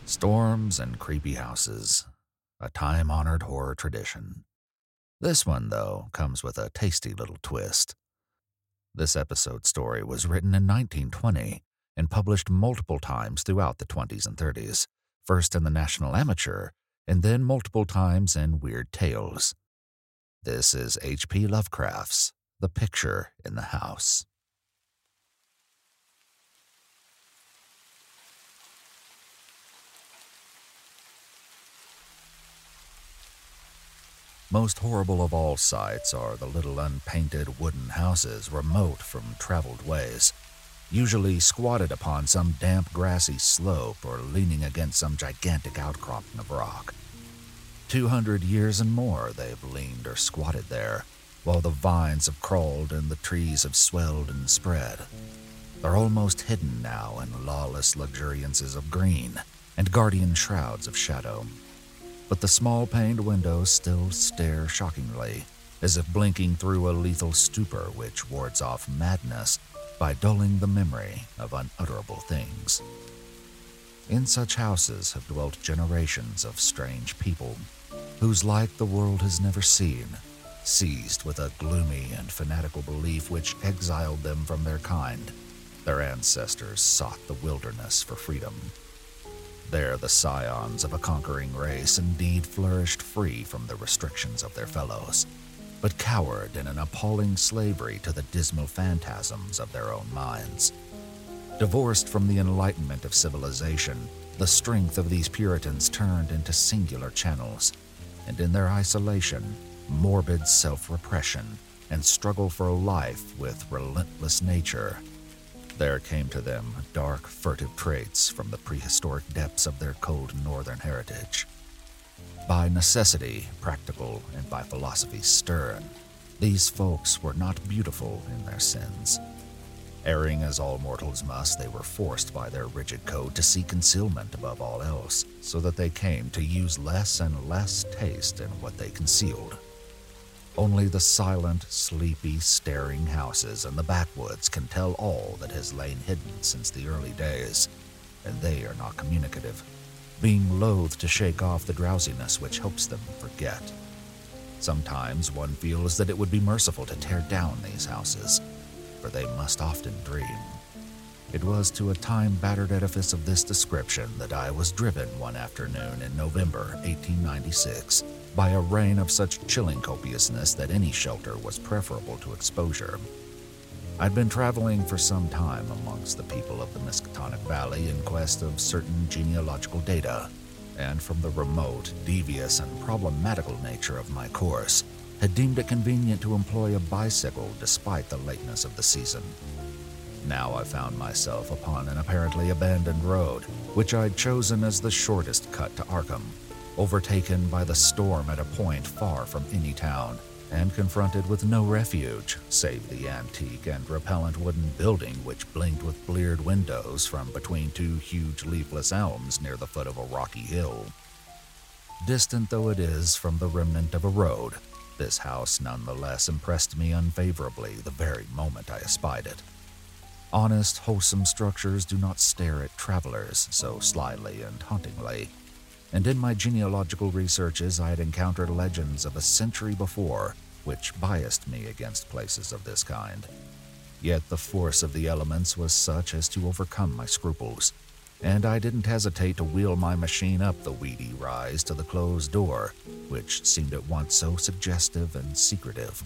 Storms and creepy houses, a time-honored horror tradition. This one, though, comes with a tasty little twist. This episode story was written in 1920 and published multiple times throughout the 20s and 30s, first in the National Amateur and then multiple times in Weird Tales. This is H.P. Lovecraft's The Picture in the House. Most horrible of all sights are the little unpainted wooden houses remote from traveled ways, usually squatted upon some damp grassy slope or leaning against some gigantic outcropping of rock. 200 years and more they've leaned or squatted there, while the vines have crawled and the trees have swelled and spread. They're almost hidden now in lawless luxuriances of green and guardian shrouds of shadow. But the small paned windows still stare shockingly, as if blinking through a lethal stupor which wards off madness by dulling the memory of unutterable things. In such houses have dwelt generations of strange people, whose like the world has never seen, seized with a gloomy and fanatical belief which exiled them from their kind. Their ancestors sought the wilderness for freedom. There the scions of a conquering race indeed flourished free from the restrictions of their fellows, but cowered in an appalling slavery to the dismal phantasms of their own minds. Divorced from the enlightenment of civilization, the strength of these Puritans turned into singular channels, and in their isolation, morbid self-repression and struggle for life with relentless nature, there came to them dark, furtive traits from the prehistoric depths of their cold northern heritage. By necessity practical and by philosophy stern, these folks were not beautiful in their sins. Erring as all mortals must, they were forced by their rigid code to seek concealment above all else, so that they came to use less and less taste in what they concealed. Only the silent, sleepy, staring houses in the backwoods can tell all that has lain hidden since the early days, and they are not communicative, being loath to shake off the drowsiness which helps them forget. Sometimes one feels that it would be merciful to tear down these houses, for they must often dream. It was to a time-battered edifice of this description that I was driven one afternoon in November 1896 by a rain of such chilling copiousness that any shelter was preferable to exposure. I'd been traveling for some time amongst the people of the Miskatonic Valley in quest of certain genealogical data, and from the remote, devious, and problematical nature of my course, had deemed it convenient to employ a bicycle despite the lateness of the season. Now I found myself upon an apparently abandoned road, which I'd chosen as the shortest cut to Arkham, overtaken by the storm at a point far from any town, and confronted with no refuge save the antique and repellent wooden building which blinked with bleared windows from between two huge leafless elms near the foot of a rocky hill. Distant though it is from the remnant of a road, this house nonetheless impressed me unfavorably the very moment I espied it. Honest, wholesome structures do not stare at travelers so slyly and hauntingly, and in my genealogical researches I had encountered legends of a century before which biased me against places of this kind. Yet the force of the elements was such as to overcome my scruples, and I didn't hesitate to wheel my machine up the weedy rise to the closed door, which seemed at once so suggestive and secretive.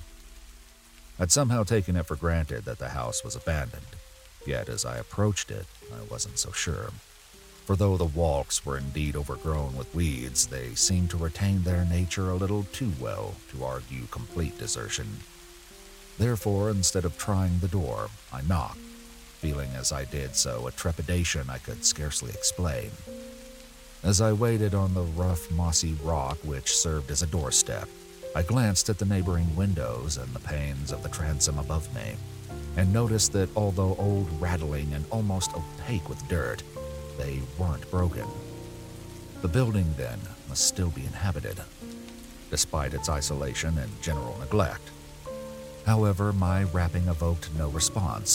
I'd somehow taken it for granted that the house was abandoned, yet as I approached it, I wasn't so sure. For though the walks were indeed overgrown with weeds, they seemed to retain their nature a little too well to argue complete desertion. Therefore, instead of trying the door, I knocked, feeling as I did so a trepidation I could scarcely explain. As I waited on the rough, mossy rock which served as a doorstep, I glanced at the neighboring windows and the panes of the transom above me, and noticed that although old, rattling, and almost opaque with dirt, they weren't broken. The building, then, must still be inhabited, despite its isolation and general neglect. However, my rapping evoked no response,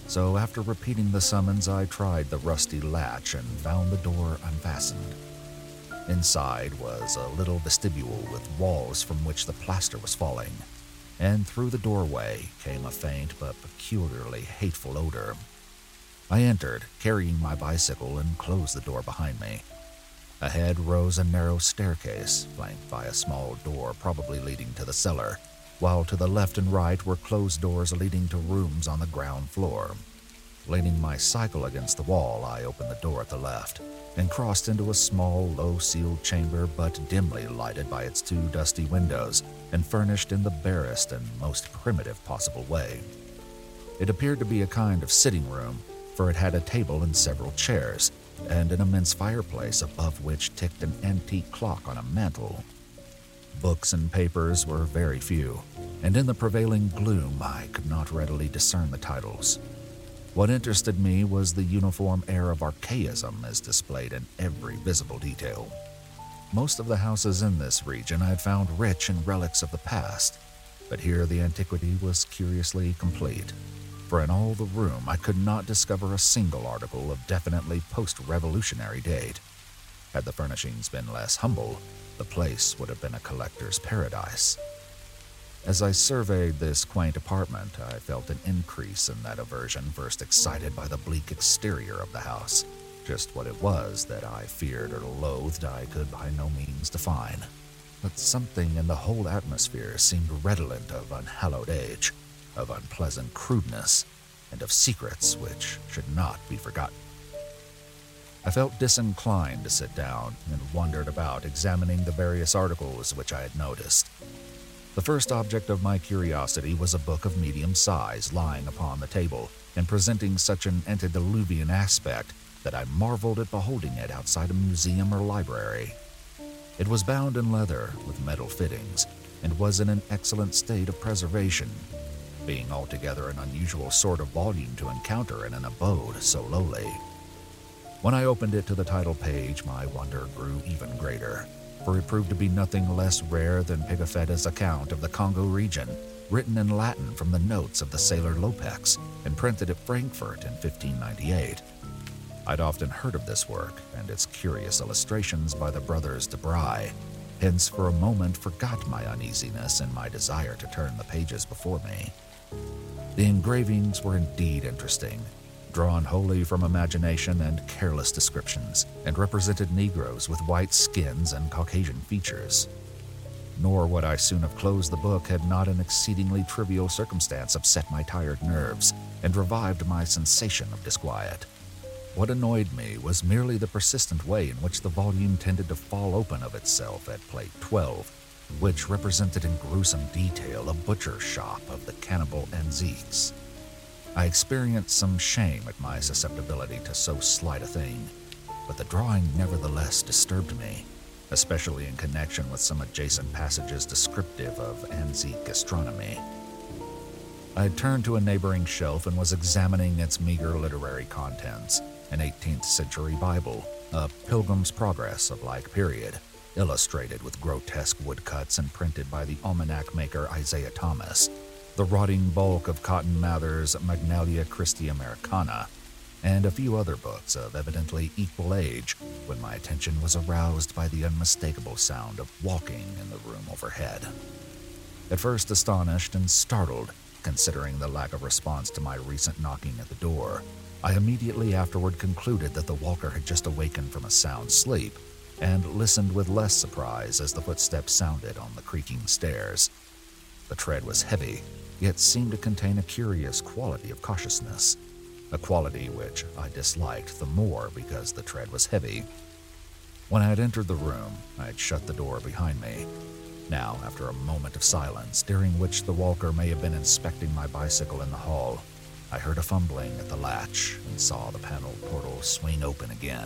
So after repeating the summons, I tried the rusty latch and found the door unfastened. Inside was a little vestibule with walls from which the plaster was falling, and through the doorway came a faint but peculiarly hateful odor. I entered, carrying my bicycle, and closed the door behind me. Ahead rose a narrow staircase, flanked by a small door probably leading to the cellar, while to the left and right were closed doors leading to rooms on the ground floor. Leaning my cycle against the wall, I opened the door at the left and crossed into a small, low-ceiled chamber but dimly lighted by its two dusty windows and furnished in the barest and most primitive possible way. It appeared to be a kind of sitting room, for it had a table and several chairs, and an immense fireplace above which ticked an antique clock on a mantel. Books and papers were very few, and in the prevailing gloom I could not readily discern the titles. What interested me was the uniform air of archaism as displayed in every visible detail. Most of the houses in this region I had found rich in relics of the past, but here the antiquity was curiously complete. For in all the room I could not discover a single article of definitely post-revolutionary date. Had the furnishings been less humble, the place would have been a collector's paradise. As I surveyed this quaint apartment, I felt an increase in that aversion first excited by the bleak exterior of the house. Just what it was that I feared or loathed I could by no means define. But something in the whole atmosphere seemed redolent of unhallowed age, of unpleasant crudeness, and of secrets which should not be forgotten. I felt disinclined to sit down and wandered about examining the various articles which I had noticed. The first object of my curiosity was a book of medium size lying upon the table and presenting such an antediluvian aspect that I marveled at beholding it outside a museum or library. It was bound in leather with metal fittings and was in an excellent state of preservation, being altogether an unusual sort of volume to encounter in an abode so lowly. When I opened it to the title page, my wonder grew even greater, for it proved to be nothing less rare than Pigafetta's account of the Congo region, written in Latin from the notes of the sailor Lopex and printed at Frankfurt in 1598. I'd often heard of this work and its curious illustrations by the brothers de Bry, hence for a moment forgot my uneasiness and my desire to turn the pages before me. The engravings were indeed interesting, drawn wholly from imagination and careless descriptions, and represented Negroes with white skins and Caucasian features. Nor would I soon have closed the book had not an exceedingly trivial circumstance upset my tired nerves and revived my sensation of disquiet. What annoyed me was merely the persistent way in which the volume tended to fall open of itself at plate 12, which represented in gruesome detail a butcher's shop of the cannibal Anziques. I experienced some shame at my susceptibility to so slight a thing, but the drawing nevertheless disturbed me, especially in connection with some adjacent passages descriptive of Anzique gastronomy. I had turned to a neighboring shelf and was examining its meager literary contents, an 18th century Bible, a Pilgrim's Progress of like period, illustrated with grotesque woodcuts and printed by the almanac maker Isaiah Thomas, the rotting bulk of Cotton Mather's Magnalia Christi Americana, and a few other books of evidently equal age when my attention was aroused by the unmistakable sound of walking in the room overhead. At first astonished and startled, considering the lack of response to my recent knocking at the door, I immediately afterward concluded that the walker had just awakened from a sound sleep and listened with less surprise as the footsteps sounded on the creaking stairs. The tread was heavy, yet seemed to contain a curious quality of cautiousness, a quality which I disliked the more because the tread was heavy. When I had entered the room, I had shut the door behind me. Now, after a moment of silence, during which the walker may have been inspecting my bicycle in the hall, I heard a fumbling at the latch and saw the paneled portal swing open again.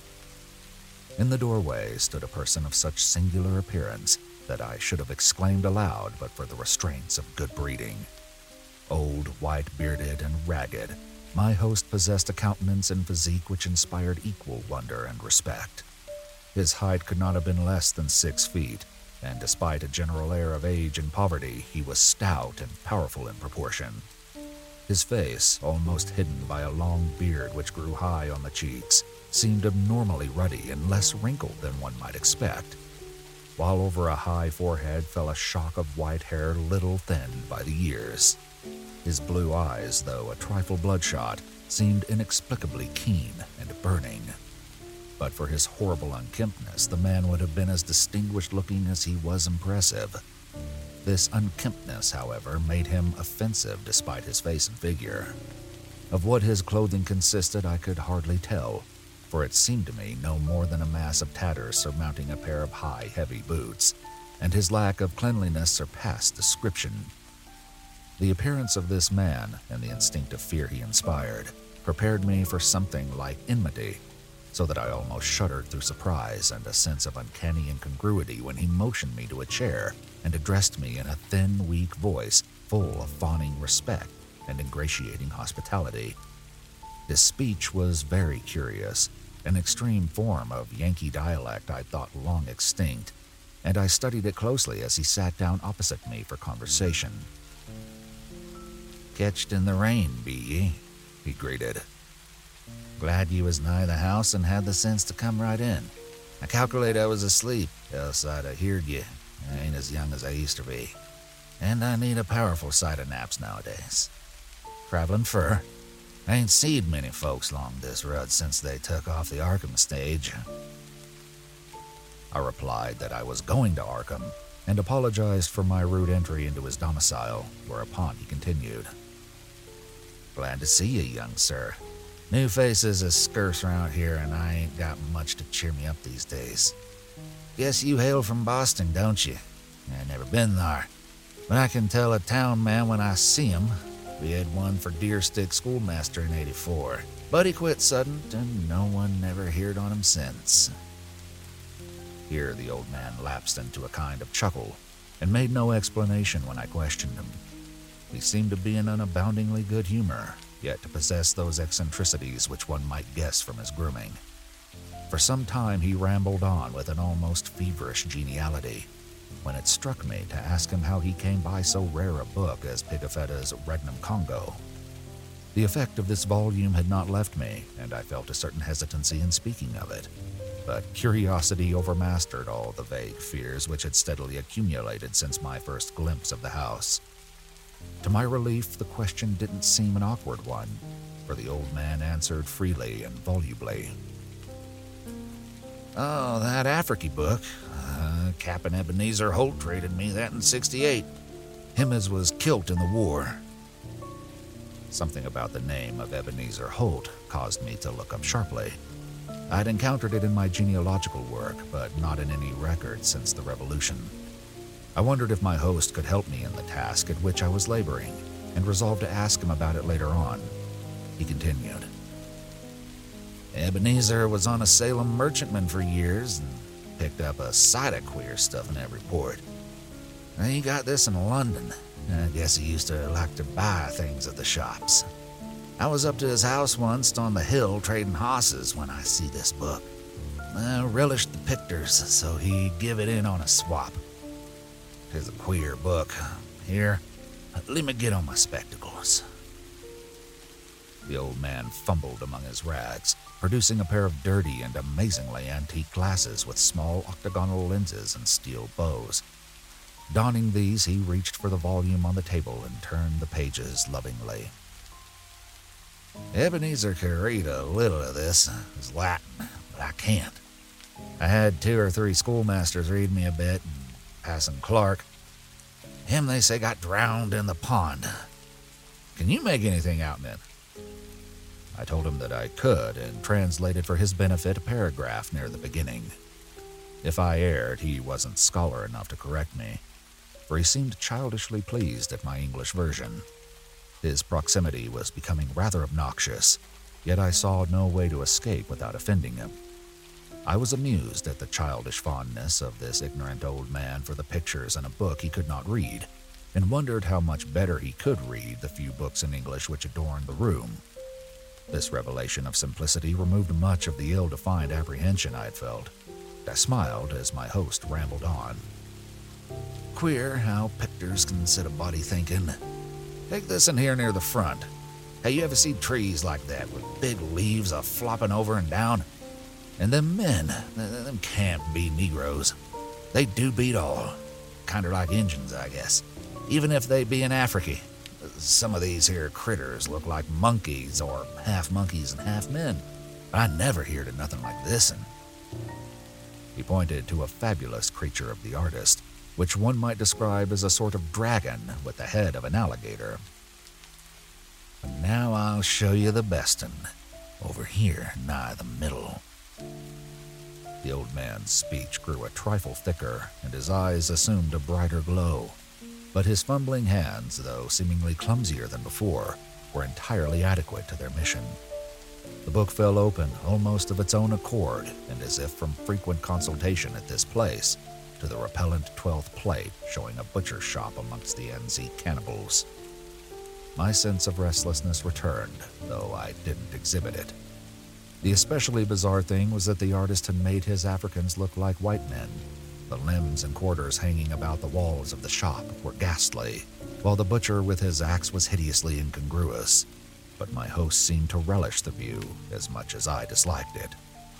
In the doorway stood a person of such singular appearance that I should have exclaimed aloud but for the restraints of good breeding. Old, white-bearded, and ragged, my host possessed a countenance and physique which inspired equal wonder and respect. His height could not have been less than 6 feet, and despite a general air of age and poverty, he was stout and powerful in proportion. His face, almost hidden by a long beard which grew high on the cheeks, seemed abnormally ruddy and less wrinkled than one might expect, while over a high forehead fell a shock of white hair little thinned by the years. His blue eyes, though a trifle bloodshot, seemed inexplicably keen and burning. But for his horrible unkemptness, the man would have been as distinguished-looking as he was impressive. This unkemptness, however, made him offensive despite his face and figure. Of what his clothing consisted I could hardly tell, for it seemed to me no more than a mass of tatters surmounting a pair of high, heavy boots, and his lack of cleanliness surpassed description. The appearance of this man, and the instinctive fear he inspired, prepared me for something like enmity, so that I almost shuddered through surprise and a sense of uncanny incongruity when he motioned me to a chair and addressed me in a thin, weak voice full of fawning respect and ingratiating hospitality. His speech was very curious, an extreme form of Yankee dialect I thought long extinct, and I studied it closely as he sat down opposite me for conversation. "Ketched in the rain, be ye?" he greeted. "Glad you was nigh the house and had the sense to come right in. I calculate I was asleep, else I'd have heard ye. I ain't as young as I used to be, and I need a powerful sight of naps nowadays. Travelin' fur? I ain't seed many folks along this road since they took off the Arkham stage." I replied that I was going to Arkham and apologized for my rude entry into his domicile, whereupon he continued. "Glad to see you, young sir. New faces is scarce around here, and I ain't got much to cheer me up these days. Guess you hail from Boston, don't you? I never been there, but I can tell a town man when I see him. We had one for Deerstick schoolmaster in '84, but he quit sudden, and no one never heard on him since." Here the old man lapsed into a kind of chuckle, and made no explanation when I questioned him. He seemed to be in an aboundingly good humor, yet to possess those eccentricities which one might guess from his grooming. For some time he rambled on with an almost feverish geniality, when it struck me to ask him how he came by so rare a book as Pigafetta's Regnum Congo. The effect of this volume had not left me, and I felt a certain hesitancy in speaking of it, but curiosity overmastered all the vague fears which had steadily accumulated since my first glimpse of the house. To my relief, the question didn't seem an awkward one, for the old man answered freely and volubly. "Oh, that Afriky book. Captain Ebenezer Holt traded me that in '68. Him as was kilt in the war." Something about the name of Ebenezer Holt caused me to look up sharply. I'd encountered it in my genealogical work, but not in any record since the Revolution. I wondered if my host could help me in the task at which I was laboring, and resolved to ask him about it later on. He continued. "Ebenezer was on a Salem merchantman for years, and picked up a sight of queer stuff in every port. He got this in London. I guess he used to like to buy things at the shops. I was up to his house once on the hill trading hosses when I see this book. I relished the pictures, so he give it in on a swap. 'Tis a queer book. Here, let me get on my spectacles." The old man fumbled among his rags, producing a pair of dirty and amazingly antique glasses with small octagonal lenses and steel bows. Donning these, he reached for the volume on the table and turned the pages lovingly. "Ebenezer could read a little of this. It's Latin, but I can't. I had 2 or 3 schoolmasters read me a bit, and Passon Clark. Him, they say, got drowned in the pond. Can you make anything out in it?" I told him that I could, and translated for his benefit a paragraph near the beginning. If I erred, he wasn't scholar enough to correct me, for he seemed childishly pleased at my English version. His proximity was becoming rather obnoxious, yet I saw no way to escape without offending him. I was amused at the childish fondness of this ignorant old man for the pictures in a book he could not read, and wondered how much better he could read the few books in English which adorned the room. This revelation of simplicity removed much of the ill-defined apprehension I had felt. I smiled as my host rambled on. "Queer how pictures can set a body thinking. Take this in here near the front. Hey, you ever see trees like that with big leaves flopping over and down? And them men, them can't be Negroes. They do beat all. Kinda like Injuns, I guess. Even if they be in Africa. Some of these here critters look like monkeys or half monkeys and half men. I never heard of nothing like this. And he pointed to a fabulous creature of the artist, which one might describe as a sort of dragon with the head of an alligator. And now I'll show you the bestin', over here nigh the middle. The old man's speech grew a trifle thicker, and his eyes assumed a brighter glow. But his fumbling hands, though seemingly clumsier than before, were entirely adequate to their mission. The book fell open almost of its own accord, and as if from frequent consultation at this place, to the repellent 12th plate showing a butcher shop amongst the NZ cannibals. My sense of restlessness returned, though I didn't exhibit it. The especially bizarre thing was that the artist had made his Africans look like white men. The limbs and quarters hanging about the walls of the shop were ghastly, while the butcher with his axe was hideously incongruous. But my host seemed to relish the view as much as I disliked it.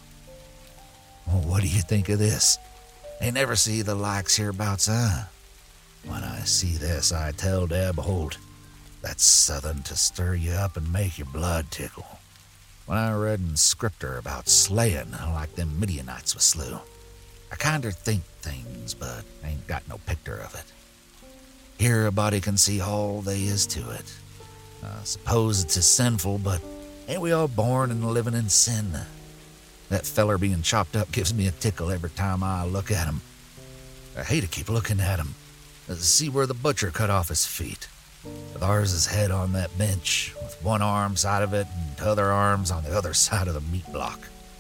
Well, what do you think of this? Ain't never see the likes hereabouts, huh? When I see this, I tell Deb Holt, that's southern to stir you up and make your blood tickle. When I read in Scripture about slaying like them Midianites was slew, I kinder think things, but ain't got no picture of it. Here a body can see all they is to it. I suppose it's sinful, but ain't we all born and living in sin? That feller being chopped up gives me a tickle every time I look at him. I hate to keep looking at him. See where the butcher cut off his feet. With ours' head on that bench, with one arm side of it and t'other arms on the other side of the meat block.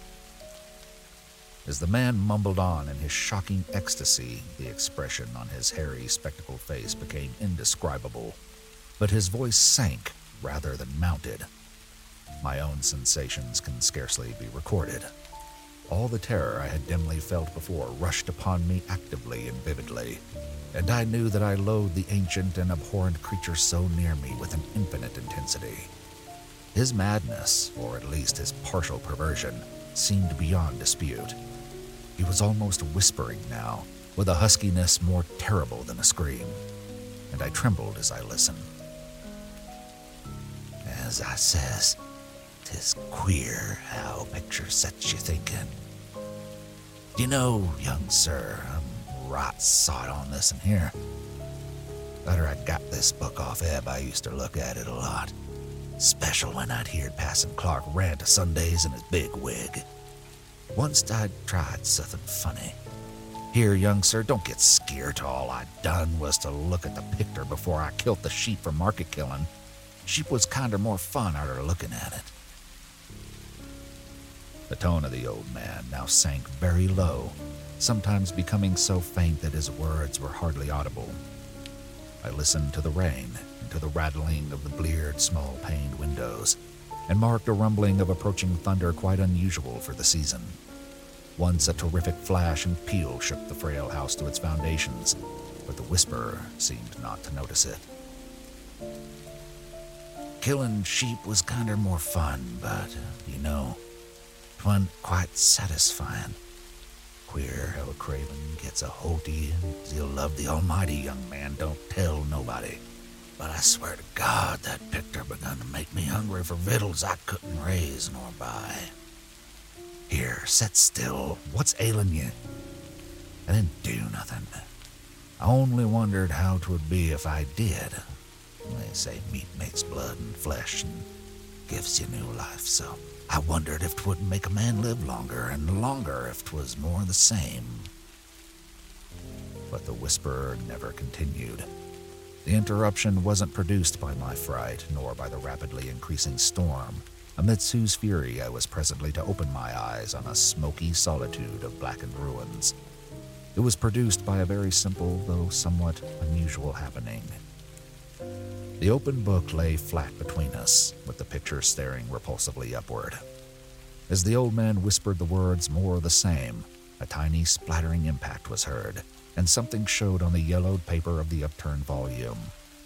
As the man mumbled on in his shocking ecstasy, the expression on his hairy, spectacled face became indescribable, but his voice sank rather than mounted. My own sensations can scarcely be recorded. All the terror I had dimly felt before rushed upon me actively and vividly, and I knew that I loathed the ancient and abhorrent creature so near me with an infinite intensity. His madness, or at least his partial perversion, seemed beyond dispute. He was almost whispering now, with a huskiness more terrible than a scream, and I trembled as I listened. As I says, 'tis queer how picture sets you thinking. You know, young sir, I'm right sot on this in here. After I got this book off Eb, I used to look at it a lot. Special when I'd heard Passon Clark rant Sundays in his big wig. Once I'd tried something funny. Here, young sir, don't get scared. All I'd done was to look at the picture before I killed the sheep for market killing. Sheep was kinder more fun arter looking at it. The tone of the old man now sank very low, sometimes becoming so faint that his words were hardly audible. I listened to the rain and to the rattling of the bleared, small-paned windows, and marked a rumbling of approaching thunder quite unusual for the season. Once a terrific flash and peal shook the frail house to its foundations, but the whisperer seemed not to notice it. Killing sheep was kinder more fun, but, you know, 'twa'n't quite satisfying. Queer how a craven gets a holt of you. He'll love the Almighty, young man, don't tell nobody. But I swear to God, that picture begun to make me hungry for victuals I couldn't raise nor buy. Here, set still. What's ailing you? I didn't do nothing. I only wondered how 'twould be if I did. They say meat makes blood and flesh and gives you new life, so I wondered if 'twould make a man live longer, and longer if 'twas more the same. But the whisperer never continued. The interruption wasn't produced by my fright, nor by the rapidly increasing storm, amidst whose fury I was presently to open my eyes on a smoky solitude of blackened ruins. It was produced by a very simple, though somewhat unusual happening. The open book lay flat between us, with the picture staring repulsively upward. As the old man whispered the words more of the same, a tiny splattering impact was heard, and something showed on the yellowed paper of the upturned volume.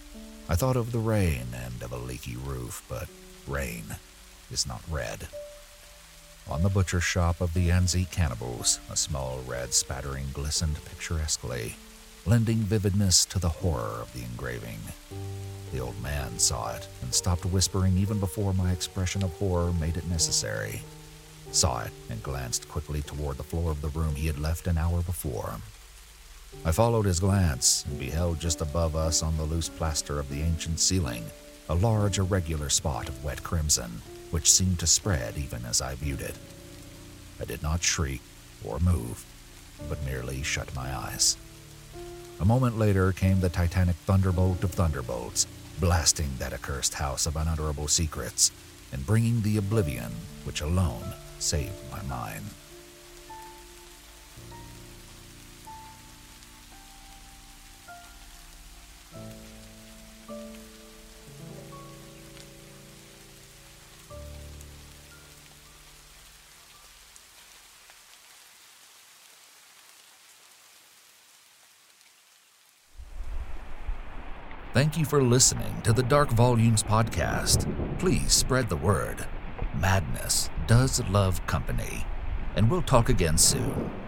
I thought of the rain and of a leaky roof, but rain is not red. On the butcher shop of the Anzique cannibals, a small red spattering glistened picturesquely, lending vividness to the horror of the engraving. The old man saw it and stopped whispering even before my expression of horror made it necessary. Saw it and glanced quickly toward the floor of the room he had left an hour before. I followed his glance and beheld just above us on the loose plaster of the ancient ceiling a large irregular spot of wet crimson, which seemed to spread even as I viewed it. I did not shriek or move, but merely shut my eyes. A moment later came the titanic thunderbolt of thunderbolts, blasting that accursed house of unutterable secrets and bringing the oblivion which alone saved my mind. Thank you for listening to the Dark Volumes podcast. Please spread the word. Madness does love company, and we'll talk again soon.